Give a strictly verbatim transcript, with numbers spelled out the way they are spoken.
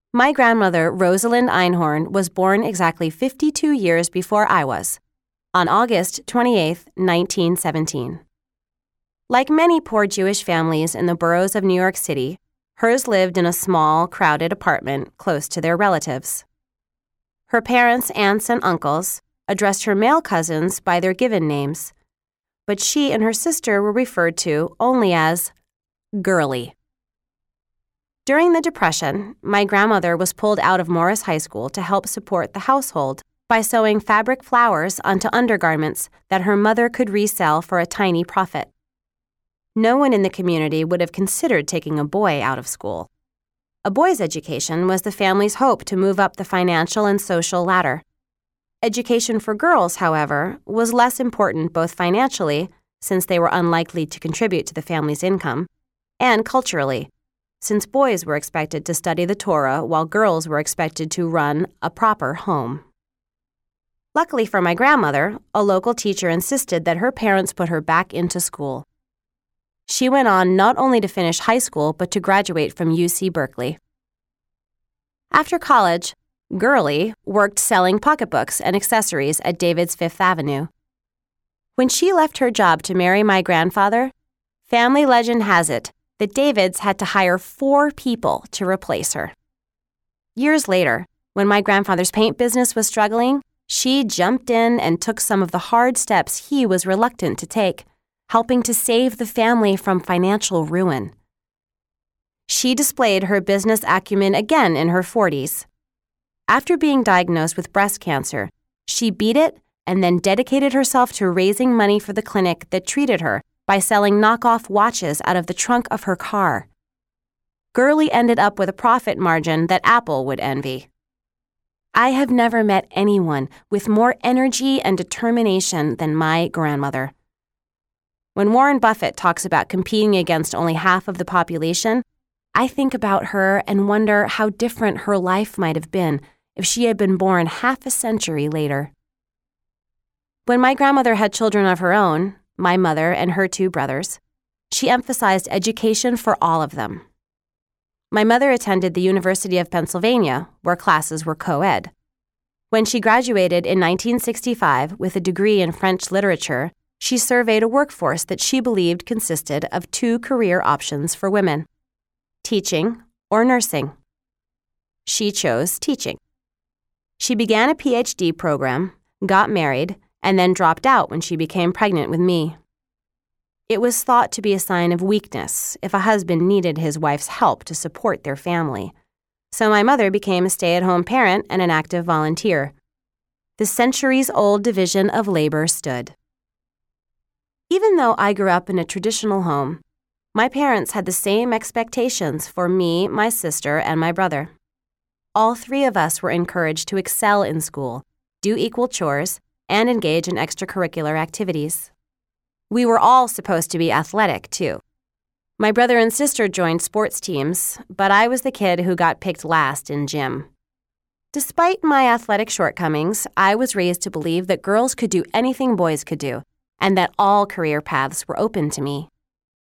My grandmother, Rosalind Einhorn, was born exactly fifty-two years before I was, on August twenty-eighth, nineteen seventeen. Like many poor Jewish families in the boroughs of New York City, hers lived in a small, crowded apartment close to their relatives. Her parents, aunts, and uncles addressed her male cousins by their given names, but she and her sister were referred to only as Girlie. During the Depression, my grandmother was pulled out of Morris High School to help support the household by sewing fabric flowers onto undergarments that her mother could resell for a tiny profit. No one in the community would have considered taking a boy out of school. A boy's education was the family's hope to move up the financial and social ladder. Education for girls, however, was less important both financially, since they were unlikely to contribute to the family's income, and culturally, since boys were expected to study the Torah while girls were expected to run a proper home. Luckily for my grandmother, a local teacher insisted that her parents put her back into school. She went on not only to finish high school, but to graduate from U C Berkeley. After college, Girlie worked selling pocketbooks and accessories at David's Fifth Avenue. When she left her job to marry my grandfather, family legend has it that David's had to hire four people to replace her. Years later, when my grandfather's paint business was struggling, she jumped in and took some of the hard steps he was reluctant to take, helping to save the family from financial ruin. She displayed her business acumen again in her forties. After being diagnosed with breast cancer, she beat it and then dedicated herself to raising money for the clinic that treated her by selling knockoff watches out of the trunk of her car. Girlie ended up with a profit margin that Apple would envy. I have never met anyone with more energy and determination than my grandmother. When Warren Buffett talks about competing against only half of the population, I think about her and wonder how different her life might have been if she had been born half a century later. When my grandmother had children of her own, my mother and her two brothers, she emphasized education for all of them. My mother attended the University of Pennsylvania, where classes were co-ed. When she graduated in nineteen sixty-five with a degree in French literature, she surveyed a workforce that she believed consisted of two career options for women: teaching or nursing. She chose teaching. She began a P H D program, got married, and then dropped out when she became pregnant with me. It was thought to be a sign of weakness if a husband needed his wife's help to support their family. So my mother became a stay-at-home parent and an active volunteer. The centuries-old division of labor stood. Even though I grew up in a traditional home, my parents had the same expectations for me, my sister, and my brother. All three of us were encouraged to excel in school, do equal chores, and engage in extracurricular activities. We were all supposed to be athletic, too. My brother and sister joined sports teams, but I was the kid who got picked last in gym. Despite my athletic shortcomings, I was raised to believe that girls could do anything boys could do, and that all career paths were open to me.